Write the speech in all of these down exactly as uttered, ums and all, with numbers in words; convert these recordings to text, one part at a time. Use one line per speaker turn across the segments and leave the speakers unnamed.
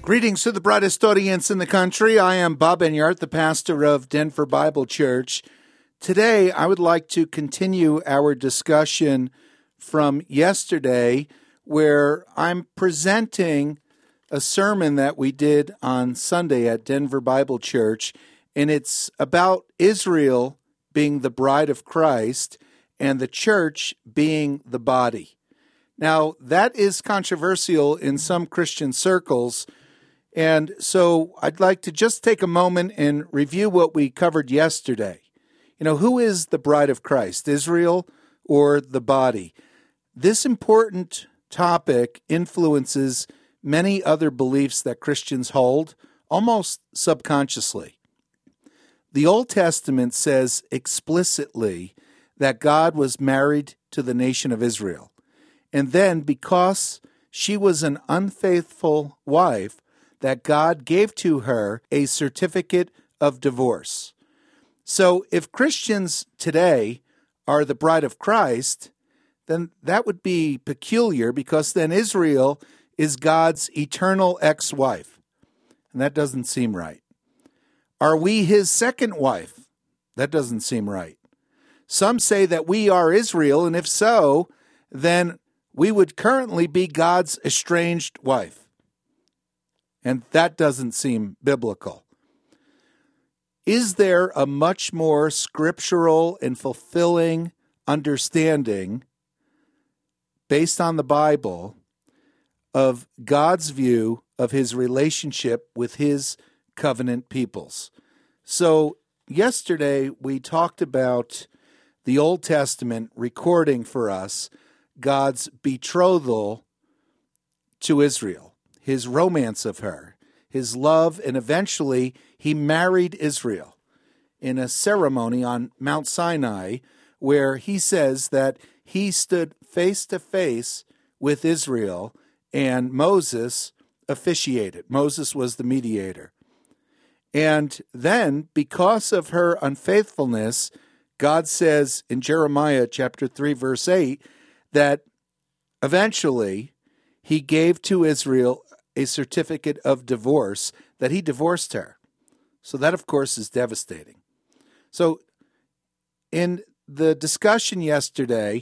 Greetings to the brightest audience in the country. I am Bob Enyart, the pastor of Denver Bible Church. Today, I would like to continue our discussion from yesterday, where I'm presenting a sermon that we did on Sunday at Denver Bible Church, and it's about Israel being the bride of Christ and the church being the body. Now, that is controversial in some Christian circles, and so I'd like to just take a moment and review what we covered yesterday. You know, who is the bride of Christ, Israel or the body? This important topic influences many other beliefs that Christians hold, almost subconsciously. The Old Testament says explicitly that God was married to the nation of Israel. And then, because she was an unfaithful wife, that God gave to her a certificate of divorce. So if Christians today are the bride of Christ, then that would be peculiar, because then Israel is God's eternal ex-wife. And that doesn't seem right. Are we his second wife? That doesn't seem right. Some say that we are Israel, and if so, then we would currently be God's estranged wife. And that doesn't seem biblical. Is there a much more scriptural and fulfilling understanding based on the Bible of God's view of his relationship with his covenant peoples? So yesterday we talked about the Old Testament recording for us God's betrothal to Israel, his romance of her, his love, and eventually he married Israel in a ceremony on Mount Sinai where he says that he stood face to face with Israel and Moses officiated. Moses was the mediator. And then, because of her unfaithfulness, God says in Jeremiah chapter three, verse eight, that eventually he gave to Israel a certificate of divorce, that he divorced her. So that, of course, is devastating. So in the discussion yesterday,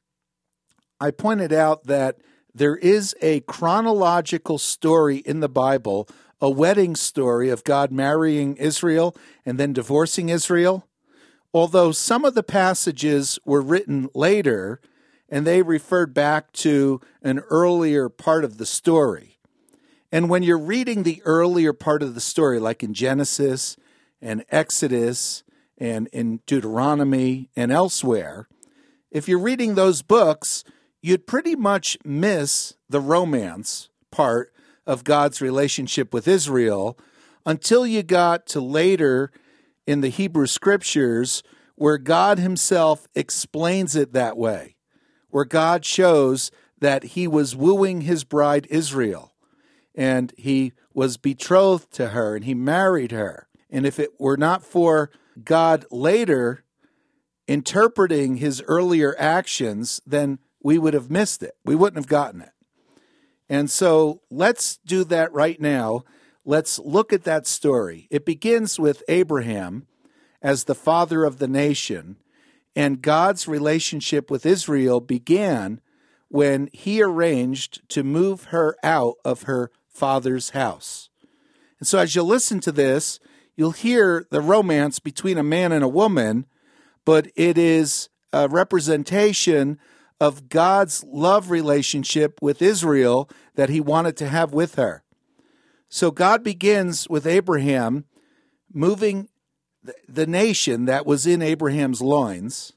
I pointed out that there is a chronological story in the Bible, a wedding story of God marrying Israel and then divorcing Israel. Although some of the passages were written later, and they referred back to an earlier part of the story. And when you're reading the earlier part of the story, like in Genesis and Exodus and in Deuteronomy and elsewhere, if you're reading those books, you'd pretty much miss the romance part of God's relationship with Israel until you got to later in the Hebrew Scriptures, where God himself explains it that way, where God shows that he was wooing his bride Israel, and he was betrothed to her, and he married her. And if it were not for God later interpreting his earlier actions, then we would have missed it. We wouldn't have gotten it. And so let's do that right now. Let's look at that story. It begins with Abraham as the father of the nation, and God's relationship with Israel began when he arranged to move her out of her father's house. And so as you listen to this, you'll hear the romance between a man and a woman, but it is a representation of God's love relationship with Israel that he wanted to have with her. So God begins with Abraham moving the nation that was in Abraham's loins,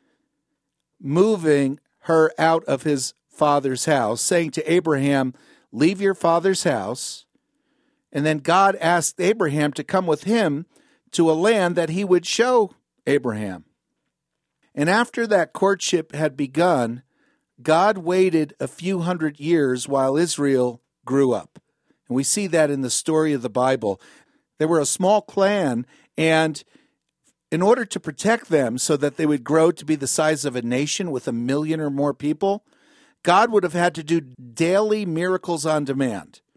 moving her out of his father's house, saying to Abraham, leave your father's house. And then God asked Abraham to come with him to a land that he would show Abraham. And after that courtship had begun, God waited a few hundred years while Israel grew up. And we see that in the story of the Bible. They were a small clan, and in order to protect them so that they would grow to be the size of a nation with a million or more people, God would have had to do daily miracles on demand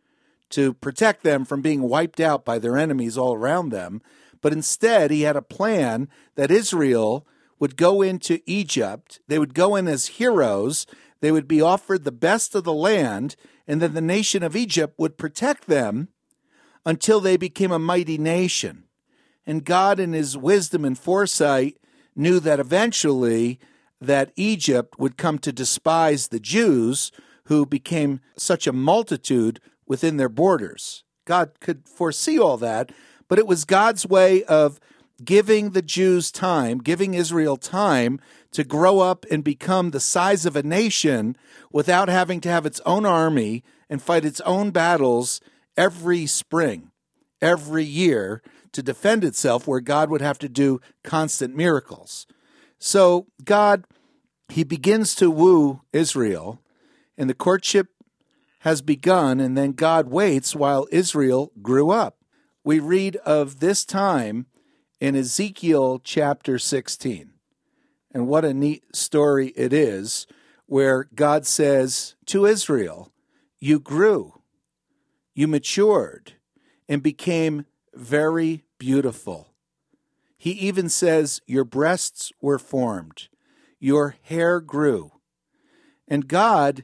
to protect them from being wiped out by their enemies all around them. But instead, he had a plan that Israel would go into Egypt. They would go in as heroes. They would be offered the best of the land, and then the nation of Egypt would protect them until they became a mighty nation. And God, in his wisdom and foresight, knew that eventually that Egypt would come to despise the Jews, who became such a multitude within their borders. God could foresee all that, but it was God's way of giving the Jews time, giving Israel time to grow up and become the size of a nation without having to have its own army and fight its own battles every spring, every year to defend itself, where God would have to do constant miracles. So God, he begins to woo Israel, and the courtship has begun, and then God waits while Israel grew up. We read of this time in Ezekiel chapter sixteen. And what a neat story it is, where God says to Israel, you grew, you matured, and became very beautiful. He even says, your breasts were formed, your hair grew. And God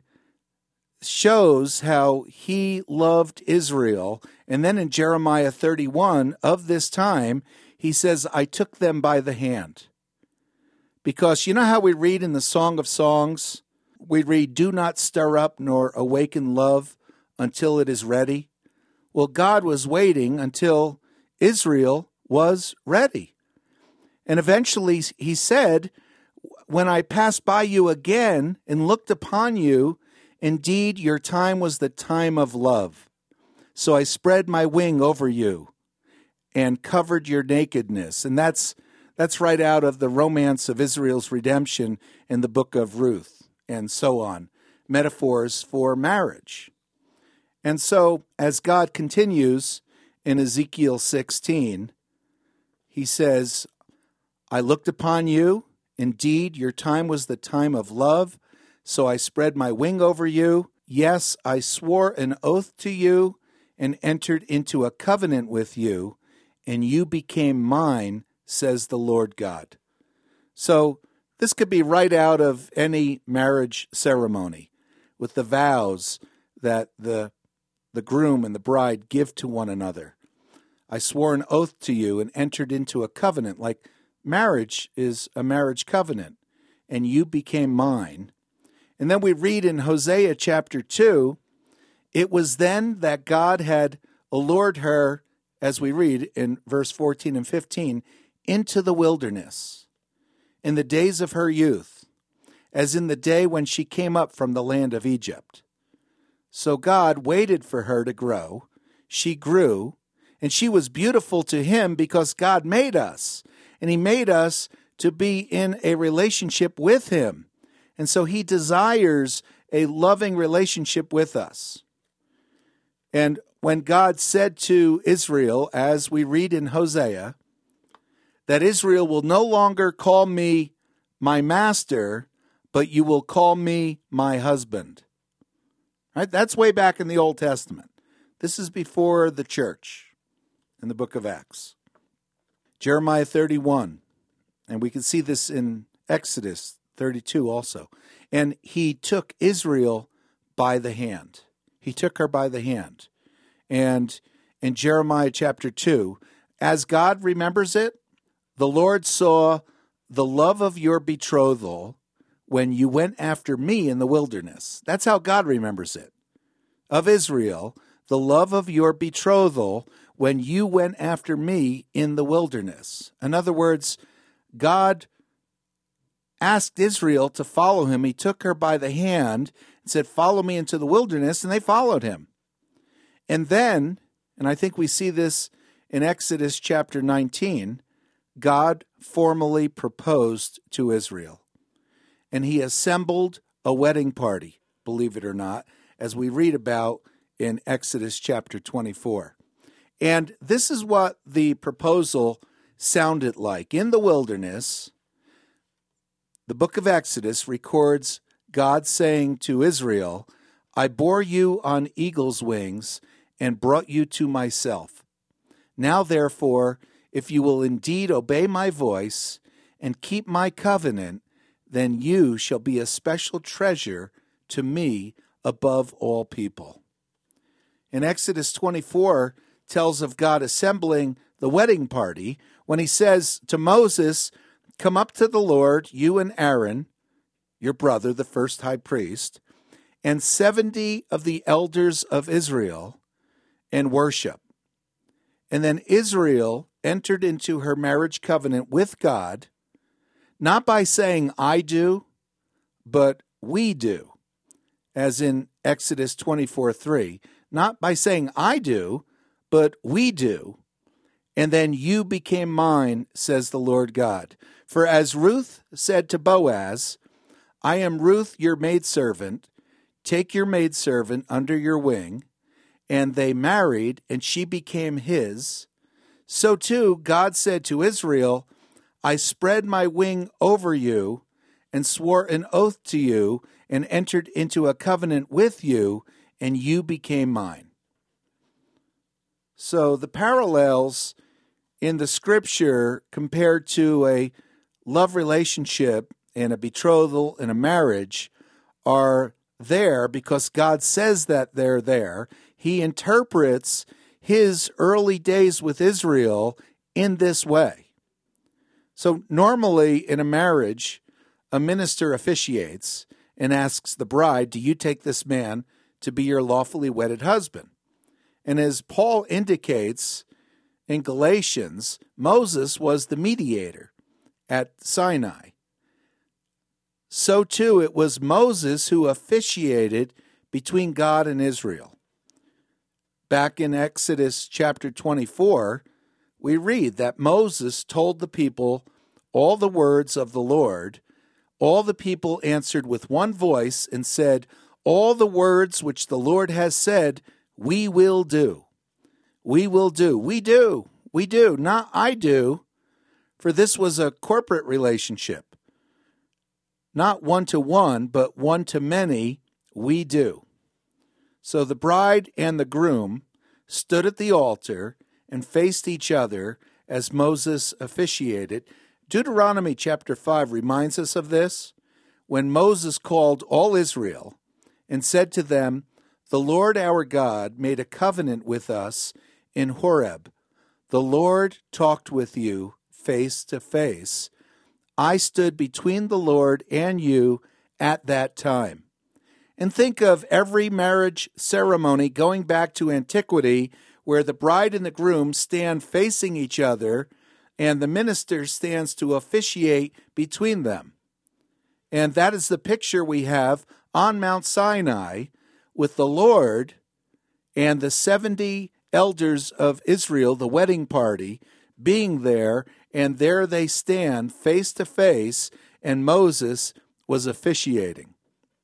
shows how he loved Israel. And then in Jeremiah thirty-one of this time, he says, I took them by the hand. Because you know how we read in the Song of Songs? We read, do not stir up nor awaken love until it is ready. Well, God was waiting until Israel was ready. And eventually he said, when I passed by you again and looked upon you, indeed your time was the time of love. So I spread my wing over you and covered your nakedness. And that's that's right out of the romance of Israel's redemption in the book of Ruth, and so on. Metaphors for marriage. And so, as God continues in Ezekiel sixteen, he says, I looked upon you. Indeed, your time was the time of love. So I spread my wing over you. Yes, I swore an oath to you and entered into a covenant with you, and you became mine, says the Lord God. So this could be right out of any marriage ceremony, with the vows that the, the groom and the bride give to one another. I swore an oath to you and entered into a covenant, like marriage is a marriage covenant, and you became mine. And then we read in Hosea chapter two, it was then that God had allured her, as we read in verse fourteen and fifteen, into the wilderness, in the days of her youth, as in the day when she came up from the land of Egypt. So God waited for her to grow. She grew, and she was beautiful to him because God made us, and he made us to be in a relationship with him. And so he desires a loving relationship with us. And when God said to Israel, as we read in Hosea, that Israel will no longer call me my master, but you will call me my husband. Right? That's way back in the Old Testament. This is before the church in the book of Acts. Jeremiah thirty-one, and we can see this in Exodus thirty-two also. And he took Israel by the hand. He took her by the hand. And in Jeremiah chapter two, as God remembers it, the Lord saw the love of your betrothal when you went after me in the wilderness. That's how God remembers it. Of Israel, the love of your betrothal when you went after me in the wilderness. In other words, God asked Israel to follow him. He took her by the hand and said, follow me into the wilderness, and they followed him. And then, and I think we see this in Exodus chapter nineteen, God formally proposed to Israel. And he assembled a wedding party, believe it or not, as we read about in Exodus chapter twenty-four. And this is what the proposal sounded like. In the wilderness, the book of Exodus records God saying to Israel, I bore you on eagle's wings, and brought you to myself. Now, therefore, if you will indeed obey my voice and keep my covenant, then you shall be a special treasure to me above all people. In Exodus twenty-four tells of God assembling the wedding party when he says to Moses, come up to the Lord, you and Aaron, your brother, the first high priest, and seventy of the elders of Israel, and worship. And then Israel entered into her marriage covenant with God, not by saying I do, but we do, as in Exodus twenty-four three. Not by saying I do, but we do. And then you became mine, says the Lord God. For as Ruth said to Boaz, I am Ruth, your maidservant. Take your maidservant under your wing. And they married, and she became his. So too, God said to Israel, I spread my wing over you and swore an oath to you and entered into a covenant with you, and you became mine. So the parallels in the scripture compared to a love relationship and a betrothal and a marriage are there because God says that they're there. He interprets his early days with Israel in this way. So normally in a marriage, a minister officiates and asks the bride, do you take this man to be your lawfully wedded husband? And as Paul indicates in Galatians, Moses was the mediator at Sinai. So too it was Moses who officiated between God and Israel. Back in Exodus chapter twenty-four, we read that Moses told the people all the words of the Lord. All the people answered with one voice and said, all the words which the Lord has said, we will do. We will do. We do. We do. Not I do. For this was a corporate relationship. Not one to one, but one to many. We do. So the bride and the groom stood at the altar and faced each other as Moses officiated. Deuteronomy chapter five reminds us of this. When Moses called all Israel and said to them, the Lord our God made a covenant with us in Horeb. The Lord talked with you face to face. I stood between the Lord and you at that time. And think of every marriage ceremony going back to antiquity where the bride and the groom stand facing each other and the minister stands to officiate between them. And that is the picture we have on Mount Sinai with the Lord and the seventy elders of Israel, the wedding party, being there, and there they stand face to face, and Moses was officiating.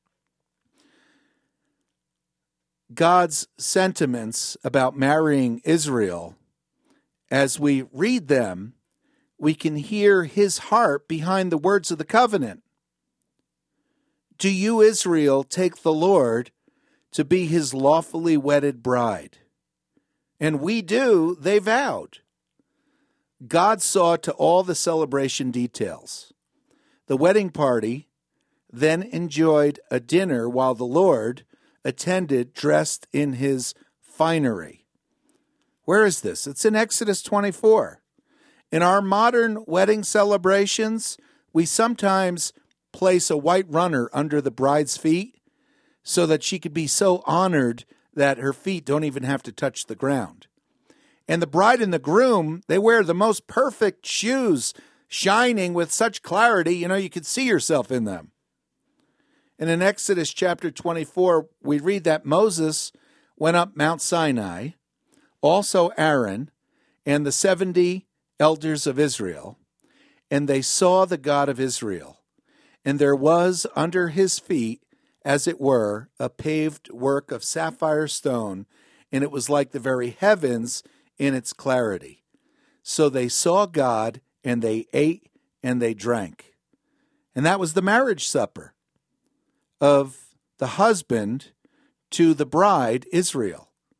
God's sentiments about marrying Israel, as we read them, we can hear his heart behind the words of the covenant. Do you, Israel, take the Lord to be his lawfully wedded bride? And we do, they vowed. God saw to all the celebration details. The wedding party then enjoyed a dinner while the Lord attended dressed in his finery. Where is this? It's in Exodus twenty-four. In our modern wedding celebrations, we sometimes place a white runner under the bride's feet so that she could be so honored that her feet don't even have to touch the ground. And the bride and the groom, they wear the most perfect shoes, shining with such clarity, you know, you could see yourself in them. And in Exodus chapter twenty-four, we read that Moses went up Mount Sinai, also Aaron, and the seventy elders of Israel, and they saw the God of Israel. And there was under his feet, as it were, a paved work of sapphire stone, and it was like the very heavens in its clarity. So they saw God, and they ate, and they drank. And that was the marriage supper of the husband to the bride, Israel.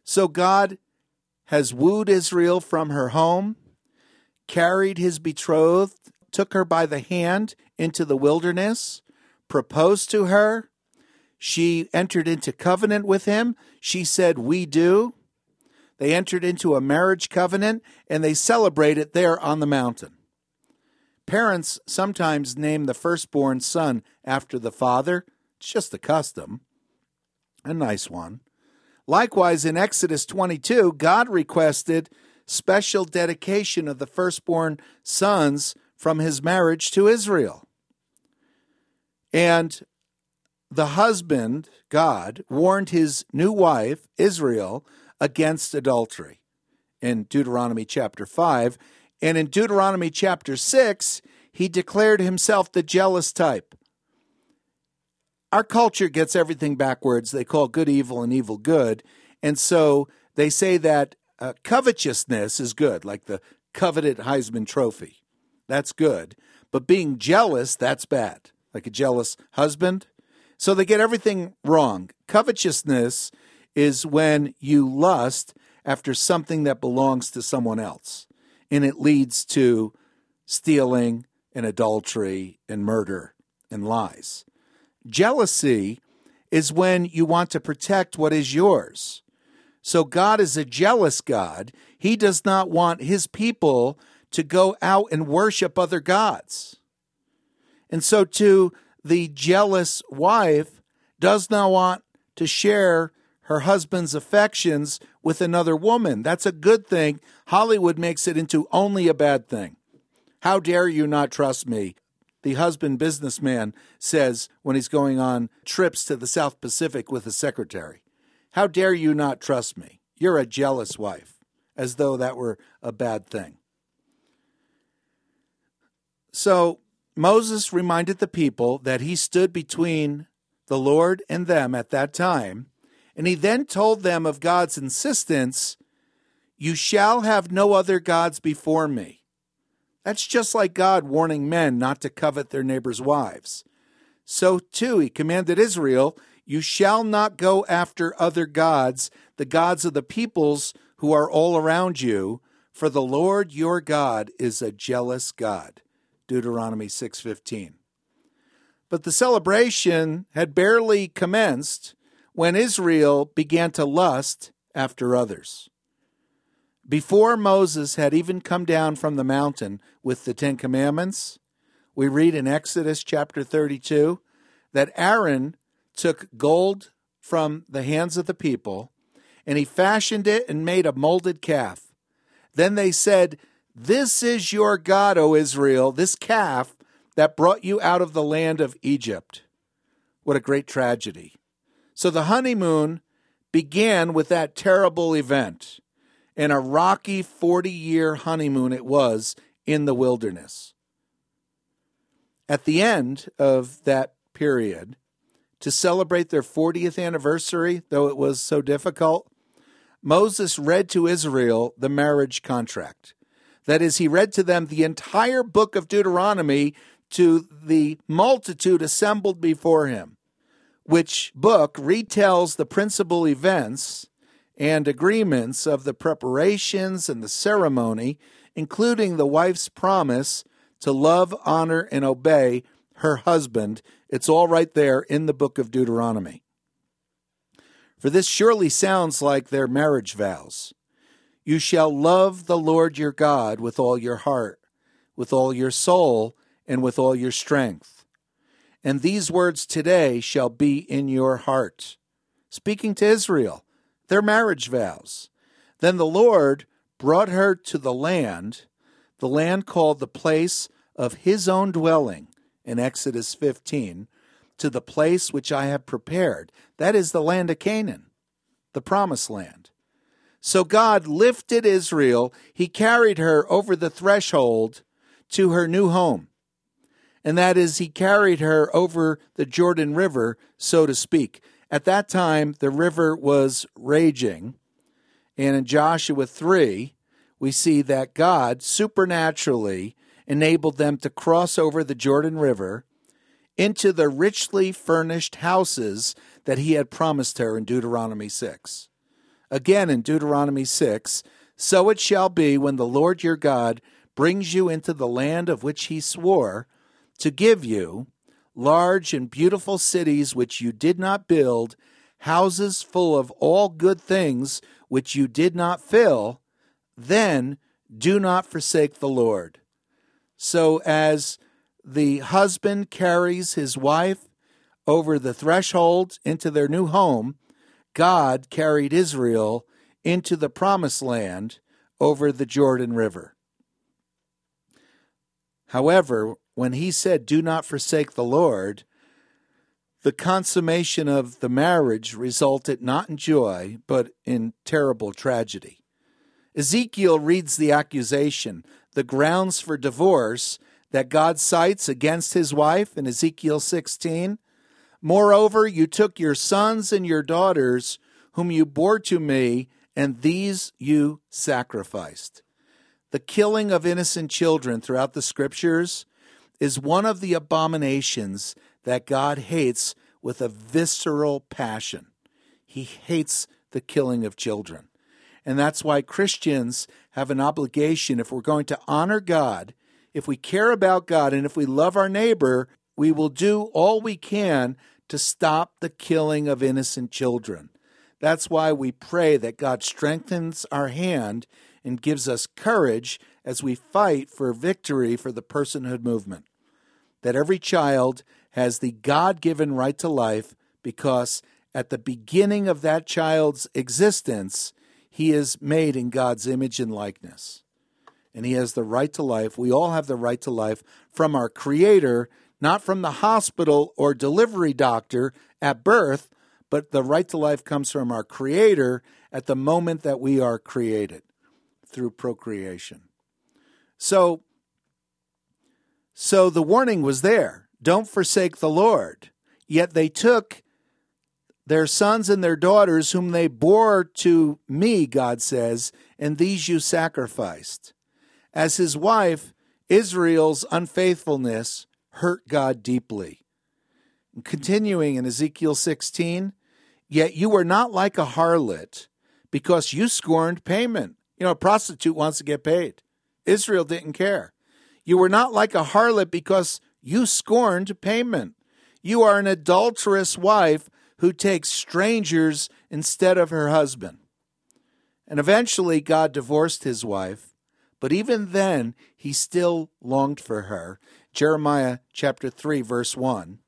So God has wooed Israel from her home, carried his betrothed, took her by the hand into the wilderness, proposed to her. She entered into covenant with him. She said, "We do." They entered into a marriage covenant, and they celebrate it there on the mountain. Parents sometimes name the firstborn son after the father. It's just a custom. A nice one. Likewise, in Exodus twenty-two, God requested special dedication of the firstborn sons from his marriage to Israel. And the husband, God, warned his new wife, Israel, against adultery in Deuteronomy chapter five. And in Deuteronomy chapter six, he declared himself the jealous type. Our culture gets everything backwards. They call good evil and evil good. And so they say that uh, covetousness is good, like the coveted Heisman Trophy. That's good. But being jealous, that's bad, like a jealous husband. So they get everything wrong. Covetousness is when you lust after something that belongs to someone else, and it leads to stealing and adultery and murder and lies. Jealousy is when you want to protect what is yours. So God is a jealous God. He does not want his people to go out and worship other gods. And so to the jealous wife does not want to share her husband's affections with another woman. That's a good thing. Hollywood makes it into only a bad thing. How dare you not trust me? The husband businessman says when he's going on trips to the South Pacific with his secretary. How dare you not trust me? You're a jealous wife, as though that were a bad thing. So Moses reminded the people that he stood between the Lord and them at that time, and he then told them of God's insistence, "You shall have no other gods before me." That's just like God warning men not to covet their neighbors' wives. So too he commanded Israel, "You shall not go after other gods, the gods of the peoples who are all around you, for the Lord your God is a jealous God." Deuteronomy six fifteen. But the celebration had barely commenced when Israel began to lust after others. Before Moses had even come down from the mountain with the Ten Commandments, we read in Exodus chapter thirty-two that Aaron took gold from the hands of the people, and he fashioned it and made a molded calf. Then they said, "This is your God, O Israel, this calf that brought you out of the land of Egypt." What a great tragedy. So the honeymoon began with that terrible event, and a rocky forty-year honeymoon it was in the wilderness. At the end of that period, to celebrate their fortieth anniversary, though it was so difficult, Moses read to Israel the marriage contract. That is, he read to them the entire book of Deuteronomy to the multitude assembled before him, which book retells the principal events and agreements of the preparations and the ceremony, including the wife's promise to love, honor, and obey her husband. It's all right there in the book of Deuteronomy. For this surely sounds like their marriage vows. "You shall love the Lord your God with all your heart, with all your soul, and with all your strength. And these words today shall be in your heart." Speaking to Israel, their marriage vows. Then the Lord brought her to the land, the land called the place of his own dwelling in Exodus fifteen, to the place which I have prepared. That is the land of Canaan, the promised land. So God lifted Israel. He carried her over the threshold to her new home. And that is, he carried her over the Jordan River, so to speak. At that time, the river was raging. And in Joshua three, we see that God supernaturally enabled them to cross over the Jordan River into the richly furnished houses that he had promised her in Deuteronomy six. Again in Deuteronomy six, so it shall be when the Lord your God brings you into the land of which he swore to give you, large and beautiful cities which you did not build, houses full of all good things which you did not fill, then do not forsake the Lord. So as the husband carries his wife over the threshold into their new home, God carried Israel into the promised land over the Jordan River. However, when he said, do not forsake the Lord, the consummation of the marriage resulted not in joy, but in terrible tragedy. Ezekiel reads the accusation, the grounds for divorce that God cites against his wife in Ezekiel sixteen. Moreover, you took your sons and your daughters, whom you bore to me, and these you sacrificed. The killing of innocent children throughout the Scriptures is one of the abominations that God hates with a visceral passion. He hates the killing of children. And that's why Christians have an obligation, if we're going to honor God, if we care about God, and if we love our neighbor, we will do all we can to stop the killing of innocent children. That's why we pray that God strengthens our hand and gives us courage as we fight for victory for the personhood movement. That every child has the God-given right to life because at the beginning of that child's existence, he is made in God's image and likeness. And he has the right to life. We all have the right to life from our Creator, not from the hospital or delivery doctor at birth, but the right to life comes from our Creator at the moment that we are created through procreation. So, so the warning was there. Don't forsake the Lord. Yet they took their sons and their daughters whom they bore to me, God says, and these you sacrificed. As his wife, Israel's unfaithfulness hurt God deeply. And continuing in Ezekiel sixteen, yet you were not like a harlot because you scorned payment. You know, a prostitute wants to get paid. Israel didn't care. You were not like a harlot because you scorned payment. You are an adulterous wife who takes strangers instead of her husband. And eventually God divorced his wife, but even then he still longed for her. Jeremiah chapter three, verse one.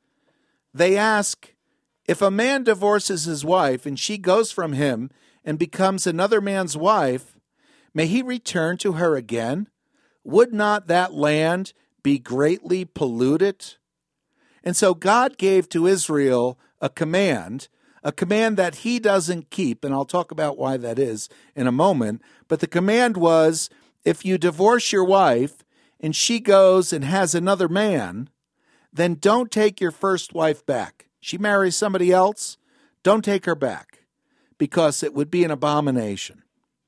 They ask, if a man divorces his wife and she goes from him and becomes another man's wife, may he return to her again? Would not that land be greatly polluted? And so God gave to Israel a command, a command that he doesn't keep, and I'll talk about why that is in a moment. But the command was, if you divorce your wife and she goes and has another man, then don't take your first wife back. She marries somebody else, don't take her back, because it would be an abomination.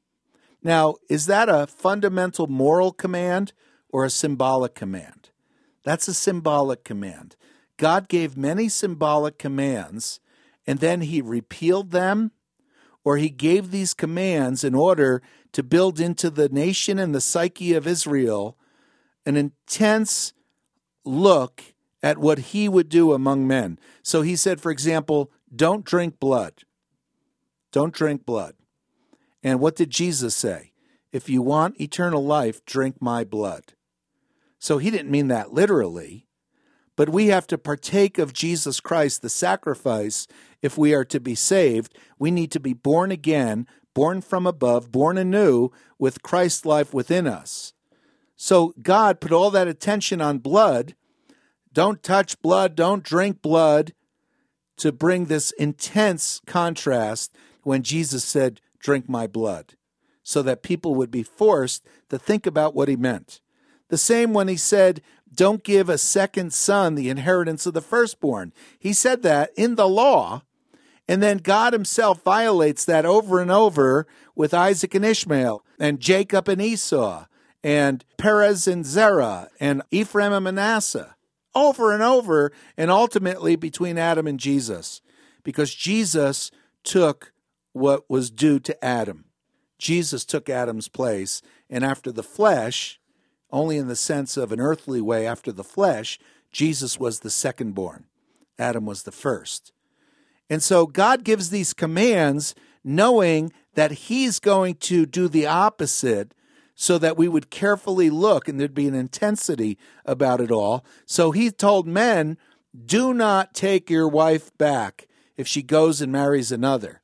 Now, is that a fundamental moral command or a symbolic command? That's a symbolic command. God gave many symbolic commands, and then he repealed them, or he gave these commands in order to build into the nation and the psyche of Israel an intense look at what he would do among men. So he said, for example, don't drink blood. Don't drink blood. And what did Jesus say? If you want eternal life, drink my blood. So he didn't mean that literally, but we have to partake of Jesus Christ, the sacrifice, if we are to be saved. We need to be born again, born from above, born anew, with Christ's life within us. So God put all that attention on blood. Don't touch blood, don't drink blood, to bring this intense contrast when Jesus said, drink my blood, so that people would be forced to think about what he meant. The same when he said, don't give a second son the inheritance of the firstborn. He said that in the law, and then God himself violates that over and over with Isaac and Ishmael, and Jacob and Esau, and Perez and Zerah, and Ephraim and Manasseh, over and over, and ultimately between Adam and Jesus, because Jesus took what was due to Adam. Jesus took Adam's place, and after the flesh, only in the sense of an earthly way, after the flesh, Jesus was the second-born. Adam was the first. And so God gives these commands knowing that he's going to do the opposite so that we would carefully look and there'd be an intensity about it all. So he told men, do not take your wife back if she goes and marries another.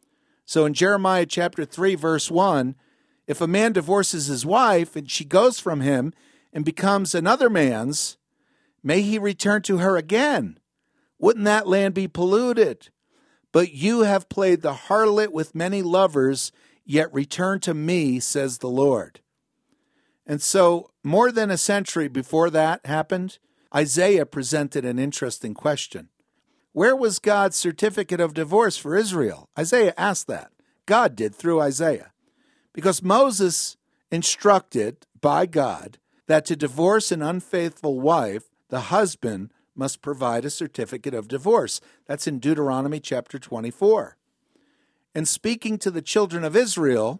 So in Jeremiah chapter three, verse one, if a man divorces his wife and she goes from him and becomes another man's, may he return to her again. Wouldn't that land be polluted? But you have played the harlot with many lovers, yet return to me, says the Lord. And so more than a century before that happened, Isaiah presented an interesting question. Where was God's certificate of divorce for Israel? Isaiah asked that. God did through Isaiah. Because Moses instructed by God that to divorce an unfaithful wife, the husband must provide a certificate of divorce. That's in Deuteronomy chapter twenty-four. And speaking to the children of Israel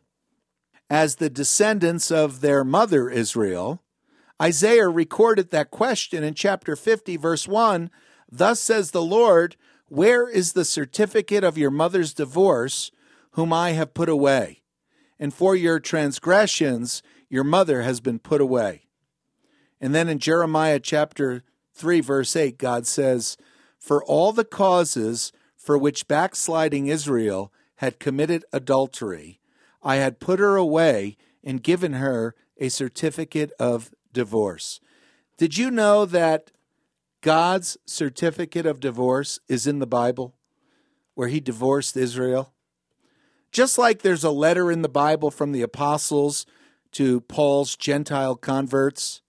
as the descendants of their mother Israel, Isaiah recorded that question in chapter fifty, verse one. Thus says the Lord, where is the certificate of your mother's divorce, whom I have put away? And for your transgressions, your mother has been put away. And then in Jeremiah chapter three, verse eight, God says, for all the causes for which backsliding Israel had committed adultery, I had put her away and given her a certificate of divorce. Did you know that God's certificate of divorce is in the Bible, where he divorced Israel? Just like there's a letter in the Bible from the apostles to Paul's Gentile converts,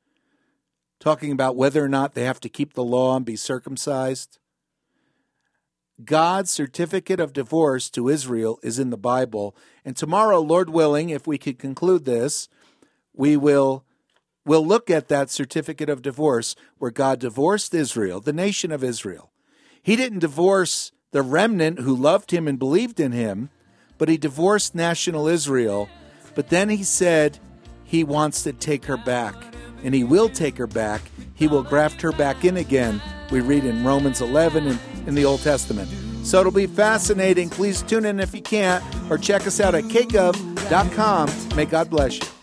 talking about whether or not they have to keep the law and be circumcised. God's certificate of divorce to Israel is in the Bible. And tomorrow, Lord willing, if we could conclude this, we will we'll look at that certificate of divorce where God divorced Israel, the nation of Israel. He didn't divorce the remnant who loved him and believed in him, but he divorced national Israel. But then he said he wants to take her back, and he will take her back. He will graft her back in again. We read in Romans eleven and in the Old Testament. So it'll be fascinating. Please tune in if you can't, or check us out at k gov dot com. May God bless you.